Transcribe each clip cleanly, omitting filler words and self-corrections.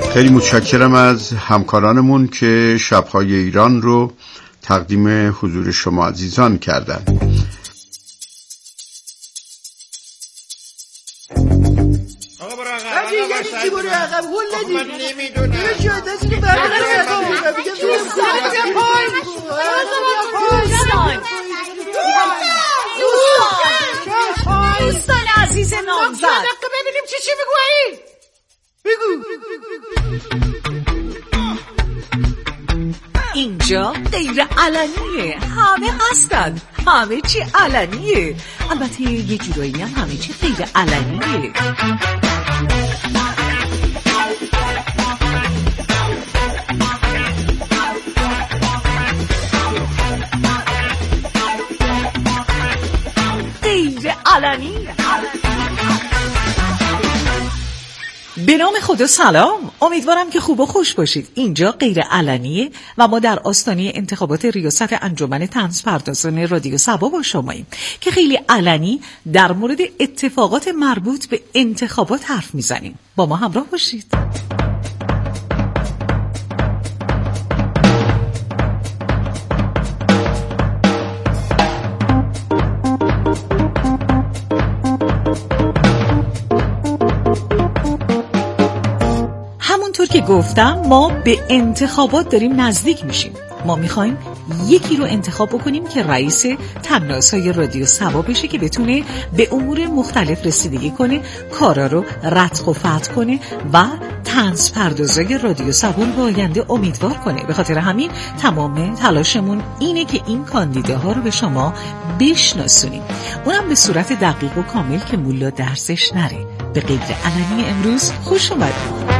خیلی متشکرم از همکارانمون که شب‌های ایران رو تقدیم حضور شما عزیزان کردن. آقا برو عقب. یعنی چی برو عقب؟ هول ندی. من نمیدونم. چه شد؟ دستی که برمی‌گردم. دوستان عزیز نامزد ببینیم چی میگویی؟ بگو. اینجا غیر علنیه، همه هستن، همه چی علنیه. البته یه جورایی هم همه چی غیر علنیه. غیر علنی. به نام خدا سلام، امیدوارم که خوب و خوش باشید. اینجا غیر علنیه و ما در آستانه انتخابات ریاست انجمن طنزپردازان رادیو صبا با شماییم که خیلی علنی در مورد اتفاقات مربوط به انتخابات حرف میزنیم. با ما همراه باشید. همونطور که گفتم ما به انتخابات داریم نزدیک میشیم. ما میخوایم یکی رو انتخاب بکنیم که رئیس طنازهای رادیو صبا بشه که بتونه به امور مختلف رسیدگی کنه، کارا رو ردخ و فتح کنه و طنزپردازهای رادیو صبا رو به آینده امیدوار کنه. به خاطر همین تمام تلاشمون اینه که این کاندیداها رو به شما بشناسونیم، اونم به صورت دقیق و کامل که مولا درسش نره. به غیر علنی امروز خوش اومدید.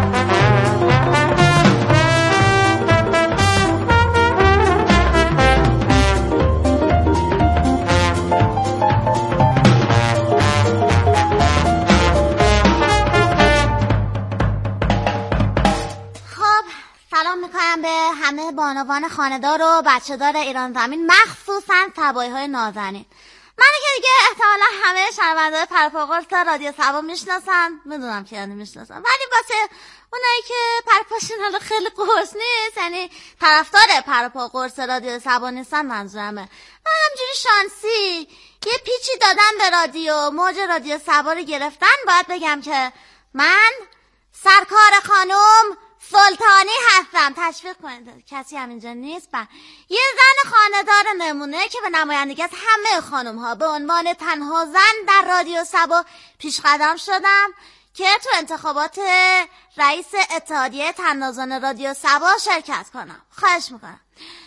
به همه بانوان خانه‌دار و بچه‌دار ایران زمین، مخصوصاً صبایی‌های نازنین. منو که دیگه احتمالا همه شنونده‌های پرپاقرص رادیو صبا میشناسن، میدونم که یعنی میشناسن، ولی واسه اونایی که پرپاشون حالا خیلی قرص نیست، یعنی طرفدار پرپاقرص رادیو صبا نیستن منظورمه، من همجوری شانسی یه پیچی دادن به رادیو، موج رادیو صبا رو گرفتن. باید بگم که من سرکار خانم سلطانی هستم. تشویق کنید، کسی همینجا نیست. یه زن خانه‌دار نمونه که به نمایندگی از همه خانم ها به عنوان تنها زن در رادیو صبا پیش قدم شدم که تو انتخابات رئیس اتحادیه طنازان رادیو صبا شرکت کنم. خواهش میکنم.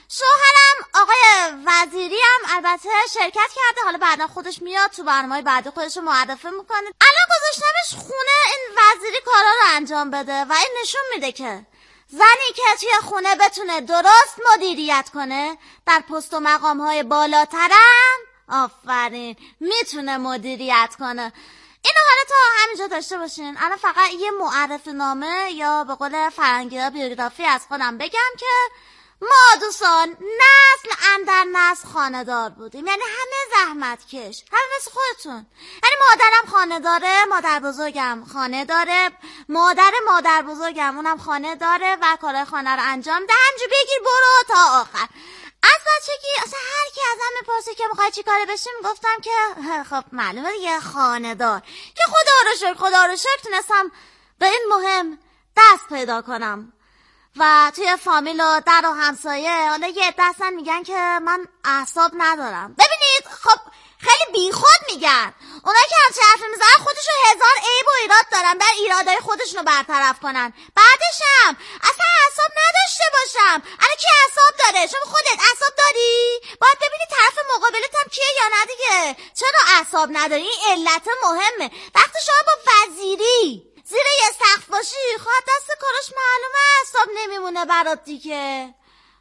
شوهرم آقای وزیری هم البته شرکت کرده، حالا بعدا خودش میاد تو برنامه‌های بعدی خودش رو معرفی میکنه. الان گذاشتمش خونه این وزیری کارا رو انجام بده و این نشون میده که زنی که توی خونه بتونه درست مدیریت کنه در پست و مقام‌های بالاترم آفرین میتونه مدیریت کنه. اینو حالا تا همینجا داشته باشین. الان فقط یه معرفی نامه یا به قول فرنگی‌ها بیوگرافی از خودم بگم که ما دوستان نسل اندر نسل خانه‌دار بودیم، یعنی همه زحمت کش، همه مثل خودتون. یعنی مادرم خانه داره، مادر بزرگم خانه داره، مادر بزرگم اونم خانه داره و کارهای خانه رو انجام ده. همجور بگیر برو تا آخر. از بچگی اصلا هر کی ازم میپرسه که میخوای چی کاره بشیم گفتم که خب معلومه دیگه خانه دار، که خدا رو شکر تونستم به این مهم دست پیدا کنم و توی فامیل و در و همسایه. حالا یه عده هستن میگن که من اعصاب ندارم. ببینید خب خیلی بیخود میگن اونایی که همچه حرفی میزنن خودشون هزار عیب و ایراد دارن، بر ایرادای خودشونو برطرف کنن. بعدشم اصلا اعصاب نداشته باشم. الان کی اعصاب داره؟ شما خودت اعصاب داری؟ باید ببینی طرف مقابلت هم کیه یا نه دیگه. چرا اعصاب نداری؟ این علت مهمه. وقتی شما با وزیری زیر یه سقف باشی خواهد دست کارش معلومه اعصاب نمیمونه برات دیگه.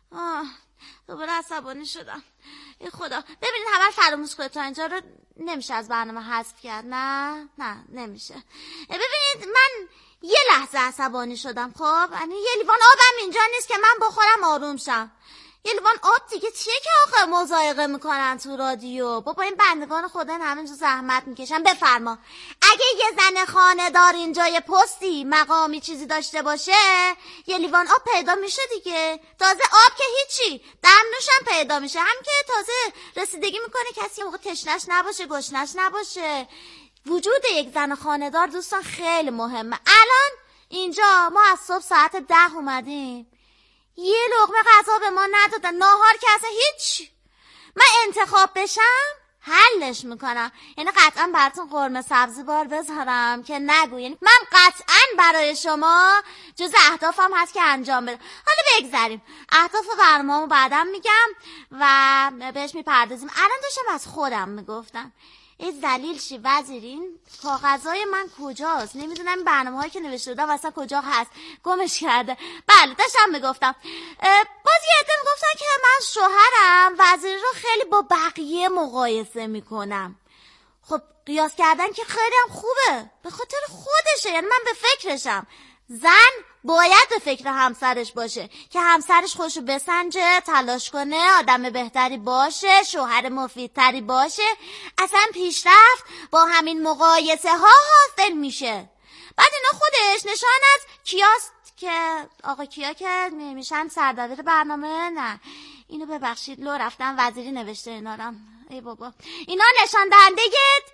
دوباره عصبانی شدم. ای خدا. ببینید همه فراموش کنید، تا اینجا رو نمیشه از برنامه حذف کرد. نه نمیشه. ببینید من یه لحظه عصبانی شدم. خب یعنی یه لیوان آبم اینجا نیست که من بخورم آروم شم. یه لیوان آب دیگه چیه که آخه مضایقه میکنن تو رادیو؟ بابا این بندگان خدا همینجور زحمت میکشن. بفرما. اگه یه زن خانه دار اینجا یه پستی مقامی چیزی داشته باشه یه لیوان آب پیدا میشه دیگه. تازه آب که هیچی، دمنوش هم پیدا میشه، هم که تازه رسیدگی میکنه کسی موقع تشنش نباشه گشنش نباشه. وجود یک زن خانه دار دوستان خیلی مهمه. الان اینجا ما از صبح ساعت 10 اومدیم، یه لقمه غذا به ما ندادن، ناهار که اصلا هیچ. من انتخاب بشم حلش میکنم، یعنی قطعا براتون قرمه سبزی بار بذارم که نگو، یعنی من قطعا برای شما جز اهدافم هست که انجام بدم. حالا بگذاریم اهداف برنامه‌مو بعدم میگم و بهش میپردازیم. الان داشتم از خودم میگفتم ای ذلیل شی وزیر، این کاغذای من کجاست؟ نمیدونم این برنامه‌هایی که نوشته بودم واسه کجا هست، گمش کرده. بله داشتم میگفتم باز یه عده میگفتن که من شوهرم وزیر رو خیلی با بقیه مقایسه میکنم. خب قیاس کردن که خیلی هم خوبه، به خاطر خودشه، یعنی من به فکرشم. زن باید به فکر همسرش باشه که همسرش خودشو بسنجه، تلاش کنه، آدم بهتری باشه، شوهر مفیدتری باشه. اصلا پیشرفت با همین مقایسه ها حاصل میشه. بعد اینا خودش نشان از کیاست که آقا کیا که میشن سردبیر برنامه. نه اینو ببخشید لو رفتم وزیری نوشته اینا رو. ای بابا اینا نشان دهنده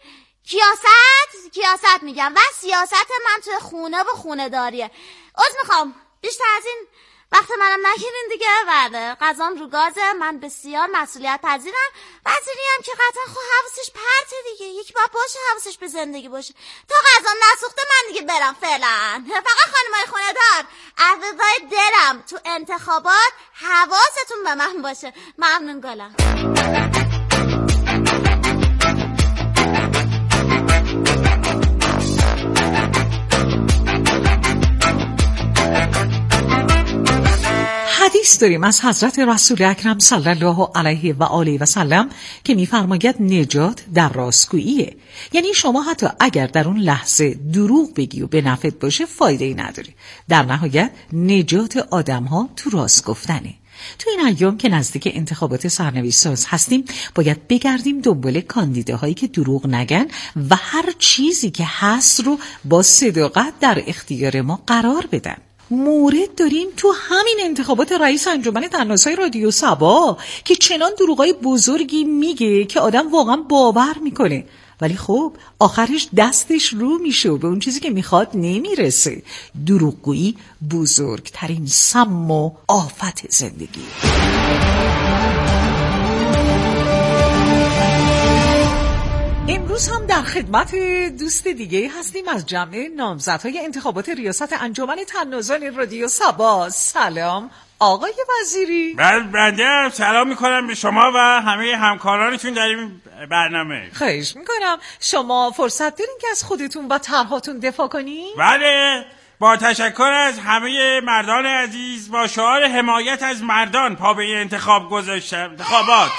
کیاست میگم و سیاست من توی خونه و خونه داریه. میخوام بیشتر از این وقت منم نگیرین دیگه. بعد غذام رو گازه، من بسیار مسئولیت پذیرم. وزیری هم که قطعا خب حواسش پرته دیگه، یکی باید باشه حواسش به زندگی باشه. تا غذام نسوخته من دیگه برم فعلا. فقط خانمای خونه دار عزیزای دلم تو انتخابات حواستون به من باشه. ممنون گلم. حدیث داریم از حضرت رسول اکرم صلی الله علیه و آله و سلم که می‌فرماید نجات در راستگوییه. یعنی شما حتی اگر در اون لحظه دروغ بگی و به نفعت باشه فایده‌ای نداره. در نهایت نجات آدم‌ها تو راست گفتنه. تو این ایام که نزدیک انتخابات سرنوشت ساز هستیم باید بگردیم دنبال کاندیداهایی که دروغ نگن و هر چیزی که هست رو با صداقت در اختیار ما قرار بدن. مورد داریم تو همین انتخابات رئیس انجمن تناسای رادیو سبا که چنان دروغای بزرگی میگه که آدم واقعا باور میکنه، ولی خب آخرش دستش رو میشه و به اون چیزی که میخواد نمیرسه. دروغگویی بزرگترین سم و آفت زندگی. امروز هم در خدمت دوست دیگه هستیم از جمع نامزدهای انتخابات ریاست انجمن تناسان رادیو سبا. سلام آقای وزیری. بنده سلام میکنم به شما و همه همکارانتون در این برنامه. خواهش میکنم. شما فرصت دارین که از خودتون و طرحاتون دفاع کنین؟ بله، با تشکر از همه مردان عزیز با شعار حمایت از مردان پا به انتخاب گذاشتم. انتخابات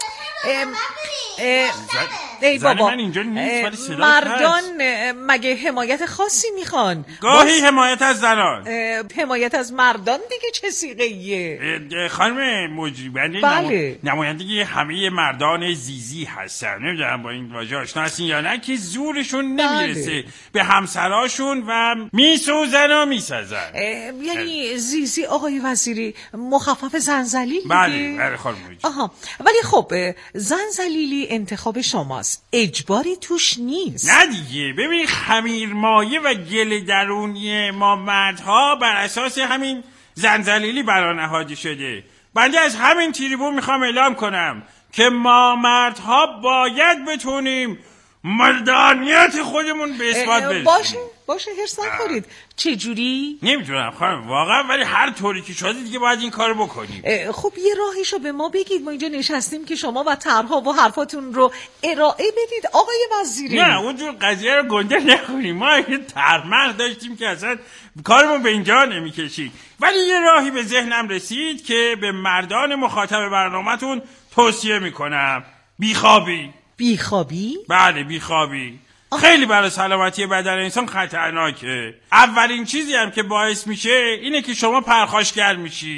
ای بابا من اینجا نیست ولی صدا مردان مگه حمایت خاصی میخوان؟ گاهی حمایت از زنان. حمایت از مردان دیگه چه سیغه‌ایه؟ خانم مجیبنده بله. نمایندگی همه مردان زیزی هستن. نمیدونم با این واژه آشنا هستین یا نه که زورشون نمیرسه به همسراشون و میسوزن و میسازن. یعنی زیزی آقای وزیری مخفف زنزلیل دیگه؟ بله خانم مجیب. آها ولی خب زنزلیلی انتخاب شماست، اجباری توش نیست. نه دیگه، ببین خمیرمایه و گل درونی ما مردها بر اساس همین زنزلیلی برانهاده شده. بنده از همین تریبون میخوام اعلام کنم که ما مردها باید بتونیم مردانیت خودمون به اثبات برسیم. باشه هرس نخورید. چجوری؟ نمیدونم خانم واقعا، ولی هر طوری که شده دیگه باید این کارو بکنیم. خب یه راهیشو به ما بگید، ما اینجا نشستیم که شما و طرح‌ها و حرفاتون رو ارائه بدید آقای وزیری. نه اونجور قضیه رو گنده نخوریم. ما یه طرح داشتیم که اصلا کارمون به اینجا نمیکشید، ولی یه راهی به ذهنم رسید که به مردان مخاطب برنامه‌تون توصیه میکنم. بیخوابی؟ بله بیخوابی. خیلی برای سلامتی بدن انسان خطرناکه. اولین چیزی هم که باعث میشه اینه که شما پرخاشگر میشی،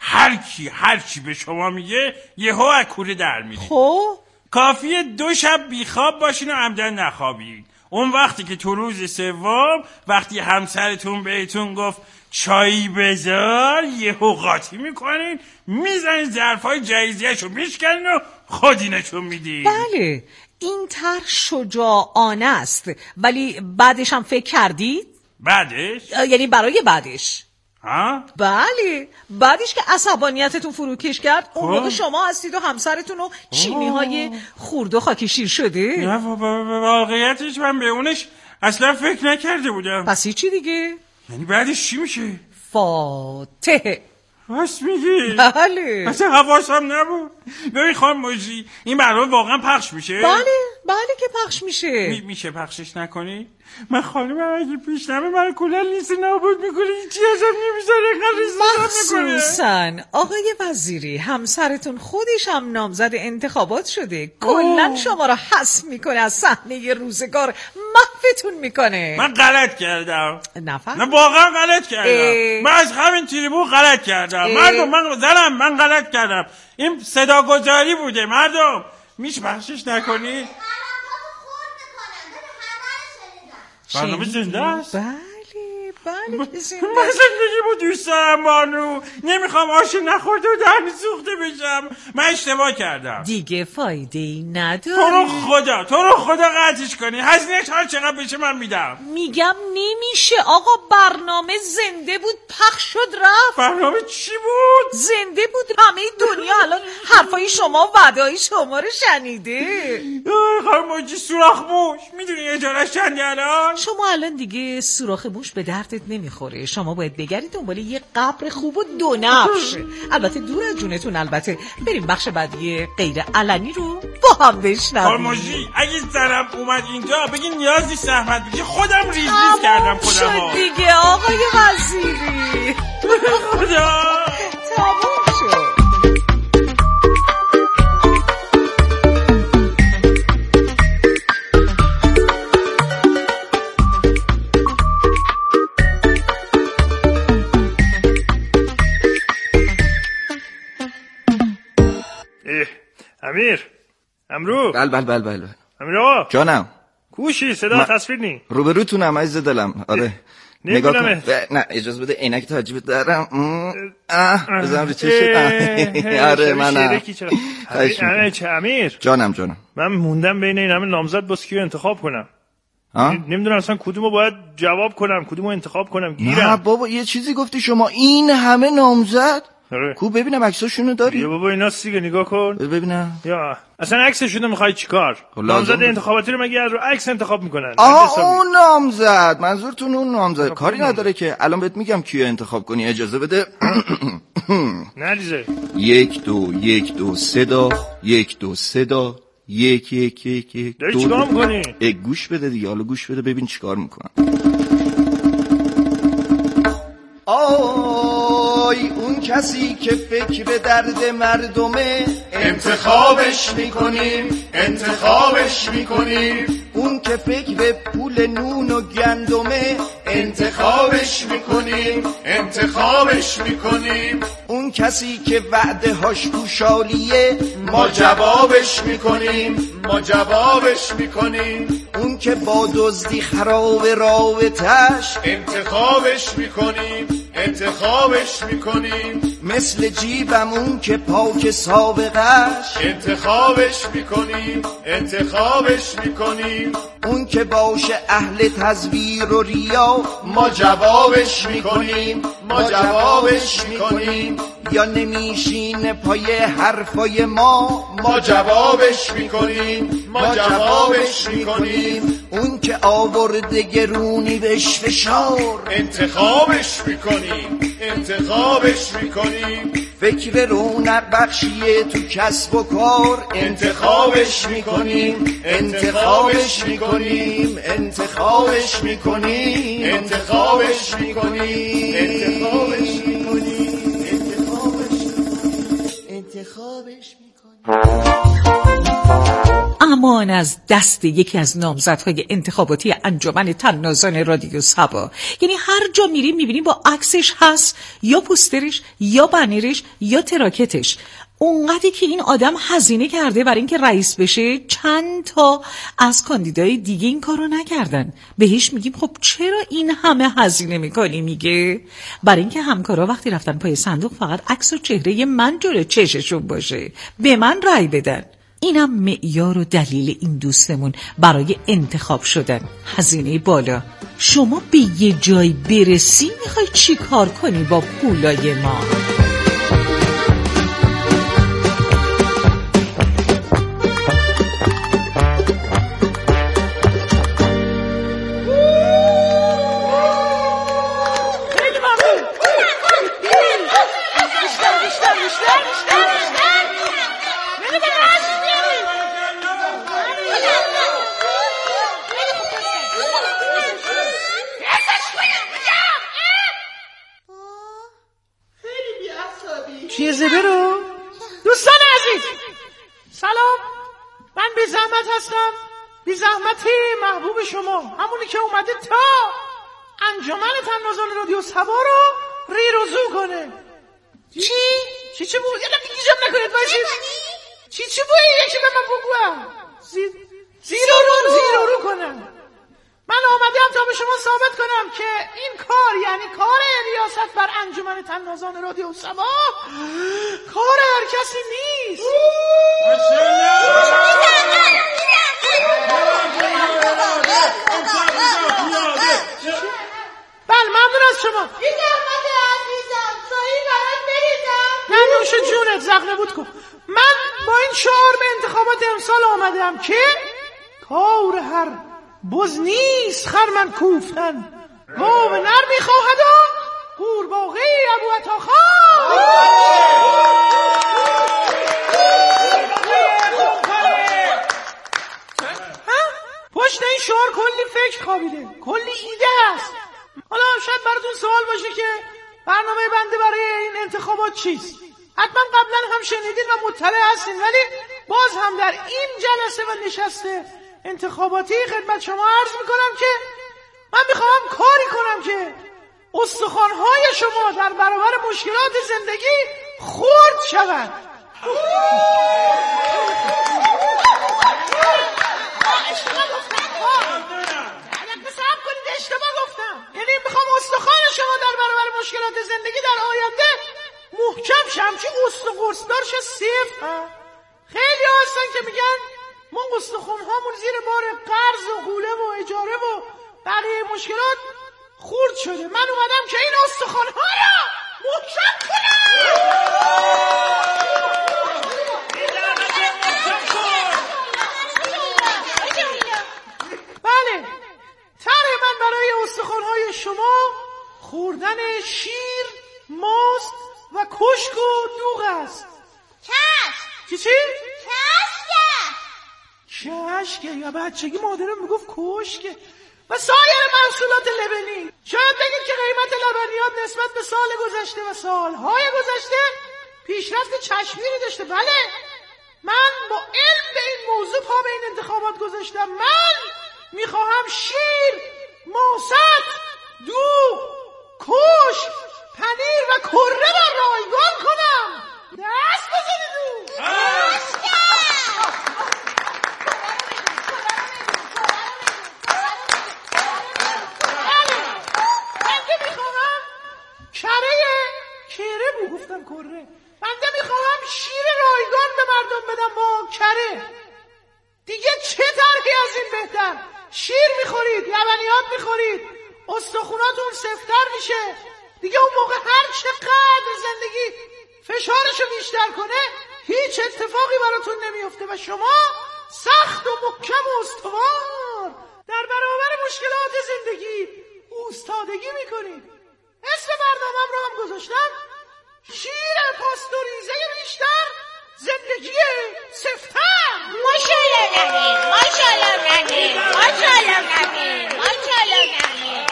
هر چی به شما میگه یهو از کوره در میرید. خب کافیه 2 شب بیخواب باشین و عمدن نخوابید. اون وقتی که تو روز سوم وقتی همسرتون بهتون گفت چایی بذار، یهو قاطی میکنین، میزنین ظرفای جهیزیه‌شو میشکنین و خودینشون میدین. بله، این طرح شجاعانه است، ولی بعدش هم فکر کردید؟ بعدش؟ یعنی برای بعدش. ها؟ بله، بعدش که عصبانیتتون فروکش کرد اون موقع شما هستید و همسرتون و چینی‌های خورد و خاکی شیر شده. نه واقعیتش من به اونش اصلا فکر نکرده بودم. پس چی دیگه؟ یعنی بعدش چی میشه؟ فاتحه. راست میگی؟ بله. اصلا حواسم نبود. ببین خانم موجی، این برنامه واقعا پخش میشه؟ بله که پخش میشه. میشه پخشش نکنی؟ من خانم اگه پیشنمه من کلا لیست نابود میکنه، هیچی ازم نمیذاره. مخصوصا آقای وزیری همسرتون خودش هم نامزد انتخابات شده، کلا شما را حذف میکنه از صحنه روزگار، محوتون میکنه. من غلط کردم. نه واقعا غلط کردم. من از همین تریبون غلط کردم. مردم من غلط کردم. این صداگذاری بوده. مردم میشه بخشش نکنی؟ برنامه زنده است؟ بله که زنده من زندگی بود دوست دارم بانو، نمیخوام آش نخورده و دهن سوخته بشم. من اشتباه کردم. دیگه فایده‌ای نداره. تو رو خدا قطعش کنی. هزینه‌اش هر چقدر بشه من میدم. میگم نمیشه آقا، برنامه زنده بود، پخش شد رفت. برنامه چی بود؟ زنده بود، همه دنیا الان حرفای شما و وعده‌های شما رو شنیده. خانم موجی سوراخ موش میدونی اجاره‌اش چنده الان؟ شما الان دیگه سوراخ موش به دردت نمیخوره. شما باید بگردید دنبال یه قبر خوب و 2 نفش، البته دور از جونتون. البته بریم بخش بعدی غیر علنی رو با هم بشنویم. خانم موجی اگه زنم اومد اینجا بگی نیازی زحمت بگی، خودم ریز کردم خودم. شد دیگه آقای وزیری. خدا تموم شد. امیر امرو. بله امیر آقا جانم. کوشی صدا تصویر نی روبروتونم عزیز دلم. آره نگاه کن. نه اجازه بده عینک تاجیبت دارم. بزنم رو چشم. آره منم. امیر جانم من موندم بین این همه نامزد باز کیو انتخاب کنم. نمیدونم اصلا کدومو باید جواب کنم، کدومو انتخاب کنم. گیرم. نه بابا یه چیزی گفتی شما، این همه نامزد. کو ببینم عکساشونو داری؟ یا بابا اینا دیگه نگاه کن ببینم. یا اصلا عکسشونو میخوای چیکار؟ نامزد انتخاباتی رو مگه از رو عکس انتخاب میکنن؟ اون نامزد، منظورتون اون نامزد. کاری نداره که الان بهت میگم کیو انتخاب کنی. اجازه بده. نریزه. 1 2 1 2 3 تا 1 2 3 تا 1 1 1 1 داری چیکار میکنی؟ گوش بده دیگه. حالا گوش بده ببین چیکار میکنم. آی اون کسی که فکر به درد مردمه، انتخابش میکنیم. اون که فکر به پول نون و گندمه، انتخابش میکنیم. اون کسی که وعده هاش گوشالیه، ما جوابش میکنیم. اون که با دزدی خراب رابطش، انتخابش میکنیم. مثل جیبمون که پاک سابقش، انتخابش میکنیم. اون که باشه اهل تزویر و ریا، ما جوابش میکنیم. یا نمیشینه پای حرفای ما جوابش میکنیم. اون که آورده گرونی بهش فشار، انتخابش میکنیم. فکر رونق بخشیه تو کسب و کار، انتخابش میکنیم. امان از دست یکی از نامزدهای انتخاباتی انجمن طنازان رادیو صبا. یعنی هر جا میریم میبینیم با عکسش هست، یا پوسترش یا بنرش یا تراکتش. اونقدری که این آدم هزینه کرده برای اینکه رئیس بشه، چند تا از کاندیدای دیگه این کارو نکردن. بهش میگیم خب چرا این همه هزینه میکنی؟ میگه برای اینکه همکارا وقتی رفتن پای صندوق فقط عکس و چهره من جلوی چششون باشه، به من رأی بدن. اینم معیار و دلیل این دوستمون برای انتخاب شدن. هزینه بالا. شما به یه جای برسی میخوای چی کار کنی با پولای ما؟ چیزی برو دوستان عزیز، سلام. من بی زحمت هستم، بی زحمتی محبوب شما، همونی که اومده تا انجمن طنازان رادیو صبا رو ریروزو کنه. چی بود؟ یه لحظه گیجم نکنید باشید. چی بود؟ یکی به من بگوام. زیرو رو کنم. من آمدم تا به شما ثابت کنم که این کار، یعنی کار ریاست بر انجمن طنازان رادیو صبا، کار هر کسی نیست. بله ممنون از شما. این زحمت عزیزم سایی برات بریزم. ننوش جونت زخنه بود کن. من با این شعار به انتخابات امسال آمدم که کار هر بز نیست خرمن کوفتن، گاو نر میخواهد و قورباغه ابو عطاخان. پشت این شعار کلی فکر خوابیده، کلی ایده هست. حالا شاید براتون سوال باشه که برنامه بنده برای این انتخابات چیست. حتما قبلا هم شنیدین و مطلع هستین، ولی باز هم در این جلسه و نشسته انتخاباتی خدمت شما عرض میکنم که من میخوام کاری کنم که استخوان‌های شما در برابر مشکلات زندگی خرد شود. اشتباه گفتم. یعنی میخوام استخوان شما در برابر مشکلات زندگی در آینده محکم شم، که استخوان‌دارش صفر. خیلی هستن که میگن ما استخوان‌هامون زیر بار قرض و حوله و اجاره و بقیه مشکلات خرد شده. من اومدم که این استخوان‌ها را محکم کنم. بله، طرح من برای استخوان‌های شما خوردن شیر، ماست و کشک و دوغ است. چی؟ کشکه یا بچگی مادرم میگفت کشکه و سایر محصولات لبنی. شاید بگید که قیمت لبنیات نسبت به سال گذشته و سالهای گذشته پیشرفت چشمگیری داشته. بله، من با علم به این موضوع پا به این انتخابات گذاشتم. من میخواهم شیر، ماست، دوغ، کشک، پنیر و کره را رایگان کنم. دست بزنید رو. گفتم کره. بنده میخواهم شیر رایگان به مردم بدم با کره. دیگه چه طرحی از این بهتر؟ شیر میخورید، لبنیات میخورید، استخوناتون سفتر میشه. دیگه اون موقع هر چقدر زندگی فشارشو بیشتر کنه هیچ اتفاقی براتون نمیفته و شما سخت و محکم و استوار در برابر مشکلات زندگی اوستادگی میکنید. اسم برنامه‌ام رو هم گذاشتم شیر پاستوریزه بیشتر، زندگی سفتر. ماشاءالله ننی، ماشاءالله ننی، ماشاءالله ننی، ماشاءالله ننی.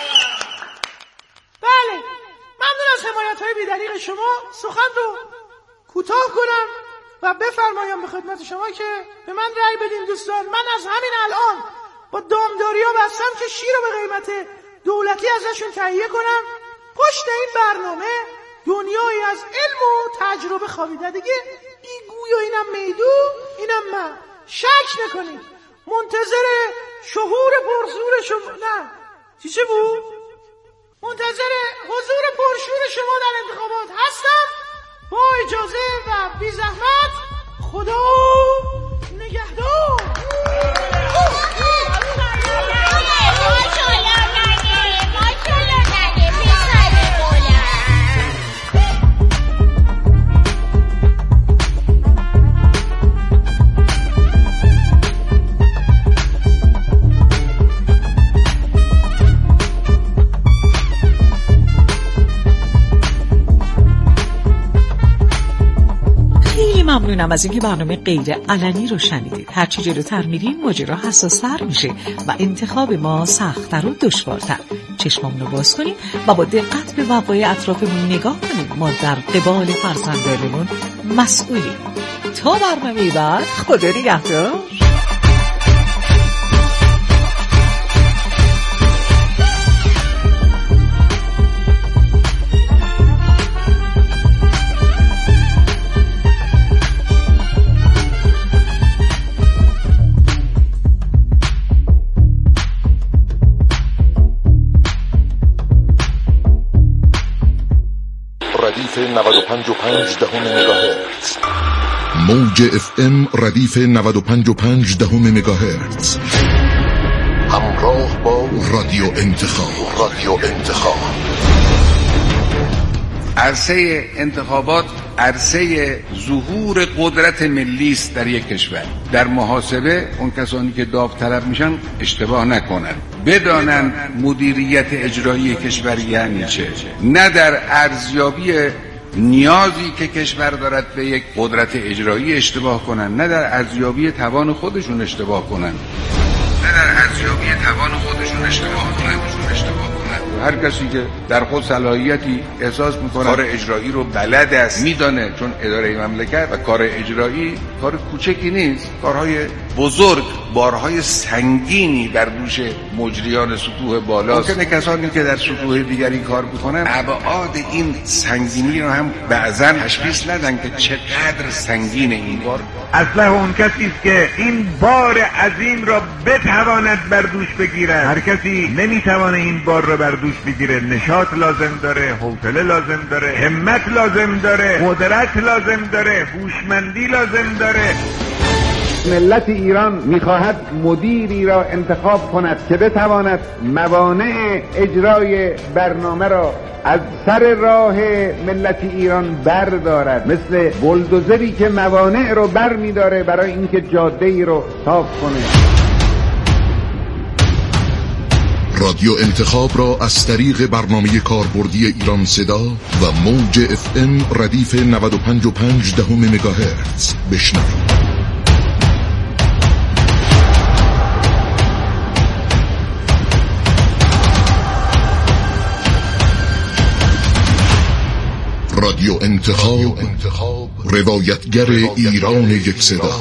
بله، ممنون از حمایت‌های بی‌دریغ شما. سخن رو کوتاه کنم و بفرمایم به خدمت شما که به من رأی بدین دوستان. من از همین الان با دامداریا بستم که شیر رو به قیمت دولتی ازشون تهیه کنم. پشت این برنامه دنیایی از علم و تجربه خوابیده دیگه. این گویا اینم میدو، اینم من. شک نکنید. منتظر شهور پرزور شما، نه چی بود؟ منتظر حضور پرشور شما در انتخابات هستم. با اجازه و بی زحمت خدا نگهدار. ممنونم از اینکه برنامه غیر علنی رو شنیدید. هرچی جلوتر میریم ماجرا حساس‌تر میشه و انتخاب ما سخت‌تر و دشوارتر. چشممون رو باز کنیم و با دقت به وقایع اطرافمون نگاه کنیم. ما در قبال فرزندانمون مسئولیم. تا برنامه بعد، خدا نگهدار. ردیف 95.5 مگاهرتز، موج FM ردیف 95.5 مگاهرتز. همراه با رادیو انتخاب. عرصه انتخابات عرصه ظهور قدرت ملی است در یک کشور. در محاسبه اون کسانی که داوطلب میشن اشتباه نکنن، بدانن مدیریت اجرایی کشور یعنی چه، نه در ارزیابی نیازی که کشور دارد به یک قدرت اجرایی اشتباه کنن، نه در ارزیابی توان خودشون اشتباه کنن. هر کسی که در خود صلاحیتی احساس میکنه کار اجرایی رو بلد است، میدانه، چون اداره مملکت و کار اجرایی کار کوچکی نیست، کارهای بزرگ، بارهای سنگینی بر دوش مجریان سطوح بالاست. ممکنه کسانی که در سطوح دیگری کار میکنن ابعاد این سنگینی رو هم بعضا تشخیص ندن که چقدر سنگین این بار. اصلا اون کسی است که این بار عظیم را بتواند بر دوش بگیرد. هر کسی نمیتوانه این بار را بر دوش بگیره. نشاط لازم داره، حوصله لازم داره، همت لازم داره، قدرت لازم داره، هوشمندی لازم داره. ملت ایران میخواهد مدیری را انتخاب کند که بتواند موانع اجرای برنامه را از سر راه ملت ایران بردارد، مثل بلدوزری که موانع رو بر میداره برای اینکه جاده ای رو صاف کنه. رادیو انتخاب را از طریق برنامه کاربردی ایران صدا و موج FM ردیف 95.5 مگاهرتز بشنوید. رادیو انتخاب، روایتگر ایران یک صدا.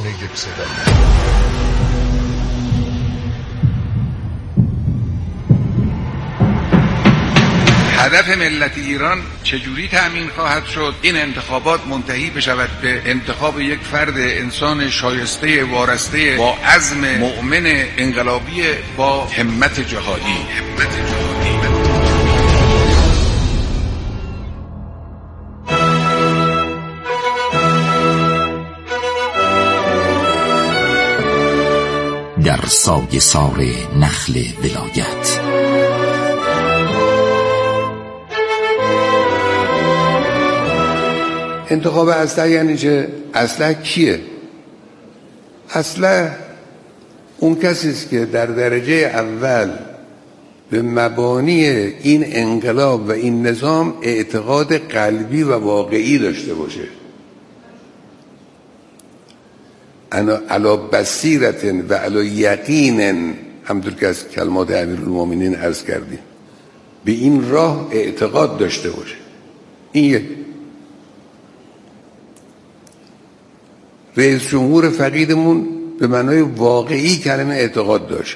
هدف ملت ایران چجوری تأمین خواهد شد؟ این انتخابات منتهی بشود به انتخاب یک فرد انسان شایسته، وارسته، با عزم مؤمن انقلابی، با همت جهادی. در سایه سار نخل ولایت. انتخاب اسلحه یعنی چه؟ اسلحه کیه؟ اسلحه اون کسی است که در درجه اول به مبانی این انقلاب و این نظام اعتقاد قلبی و واقعی داشته باشه. انا علی بصیرت و علی یقین، همونطور که از کلمات امیرالمومنین عرض کردیم، به این راه اعتقاد داشته باشه. این یک. رئیس جمهور فقیدمون به معنای واقعی کلمه اعتقاد داشت.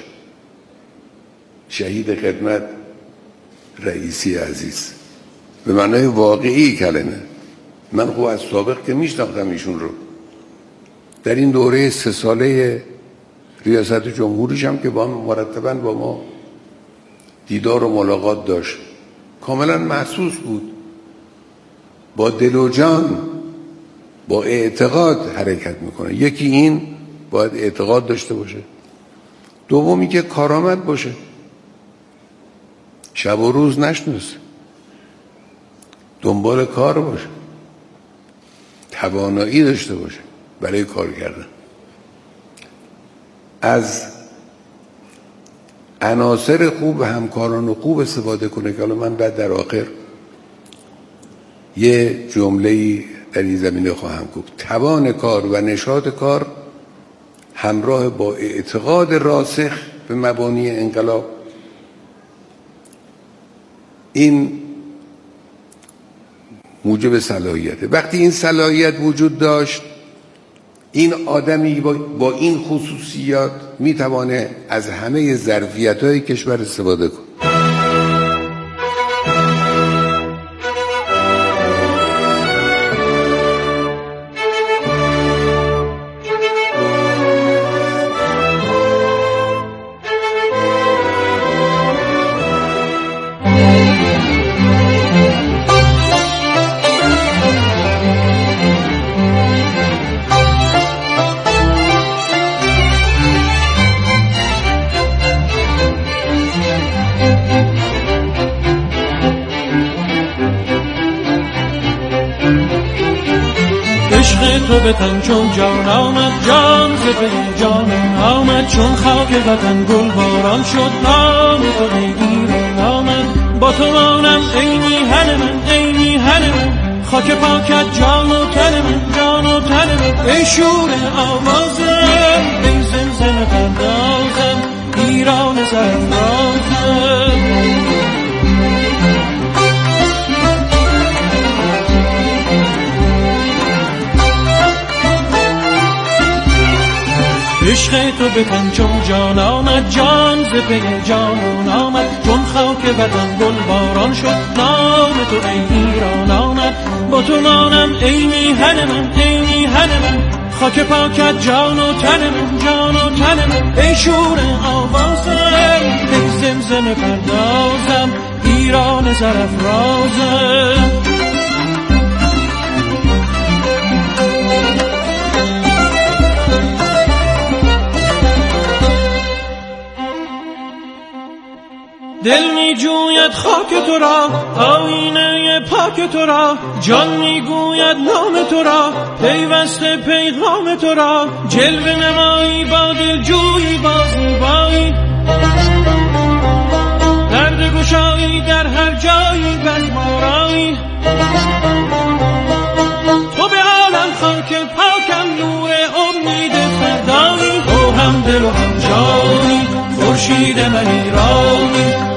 شهید خدمت رئیسی عزیز به معنای واقعی کلمه. من خب از سابق که میشناختم ایشون رو، در این دوره 3 ساله ریاست جمهوریش هم که با مرتباً با ما دیدار و ملاقات داشت، کاملا محسوس بود با دل و جان با اعتقاد حرکت میکنه. یکی این باید اعتقاد داشته باشه، دومی که کارآمد باشه، شب و روز نشناسه، دنبال کار باشه، توانایی داشته باشه برای کار کردن. از عناصر خوب و همکاران خوب استفاده کنه که حالا من بعد در آخر یه جمله‌ای در این زمینه خواهم گفت. توان کار و نشاط کار همراه با اعتقاد راسخ به مبانی انقلاب، این موجب صلاحیته. وقتی این صلاحیت وجود داشت، این آدمی با این خصوصیات میتوانه از همه ظرفیت‌های کشور استفاده کنه. تو به تن چون جان آمد، جان ز پی جان آمد، چون خاک وطن گل باران شد، نام تو ای ایران آمد. با تو مانم ای میهن من، ای میهن من، خاک پاکت جان و تن من، جان و تن من، ای شور آوازم، ای زمزمه پردازم، ایران سرفرازم. عشق تو به تن چون جان آمد، جان ز پی جانان آمد، چون خاک وطن گل باران شد، نام تو ای ایران آمد. با تو مانم ای میهن من، ای میهن من، خاک پاکت جان و تن من، جان و تن من، ای شور آوازم، ای زمزمه پردازم، ایران سرافرازم. دل می جوید خاک تو را، آینه پاک تو را، جان می گوید نام تو را، پیوسته پیغام تو را، جلوه نمایی با دل جویی با زیبایی، درد گشایی در هر جایی برمارایی. تو به عالم خاک پاکم، نور امید فردایی، تو هم دل و هم جانی، خورشید من ایرانی.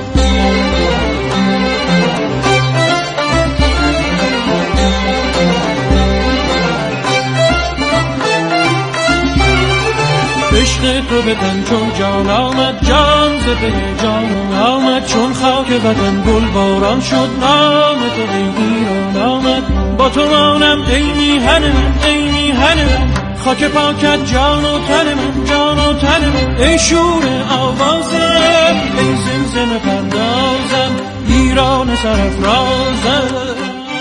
عشق تو به تن چون جان آمد، جان ز پی جان آمد، چون خاک وطن گل باران شد، نام تو ای ایران آمد. با تو مانم ای میهن من، ای میهن من، خاک پاکت جان و تن من، جان و تن من، ای شور آوازم، ای زمزمه پردازم، ایران سرافرازم.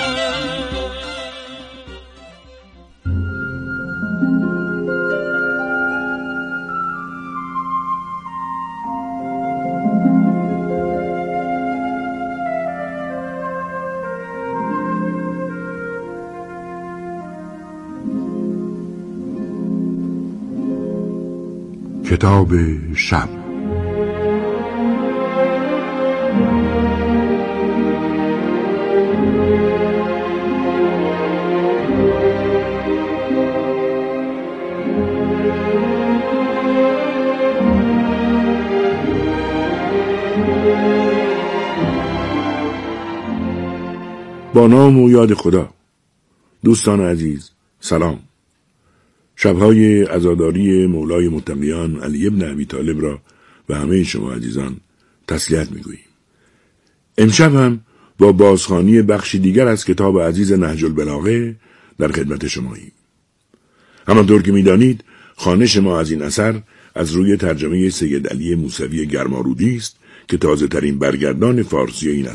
کتاب شب. با نام و یاد خدا. دوستان عزیز سلام. شبهای عزاداری مولای متقیان علی ابن ابی طالب را و همه شما عزیزان تسلیت می‌گوییم. امشب هم با بازخوانی بخشی دیگر از کتاب عزیز نهج البلاغه در خدمت شماییم. همانطور که می‌دانید خوانش ما از این اثر از روی ترجمه سید علی موسوی گرمارودی است که تازه ترین برگردان فارسی این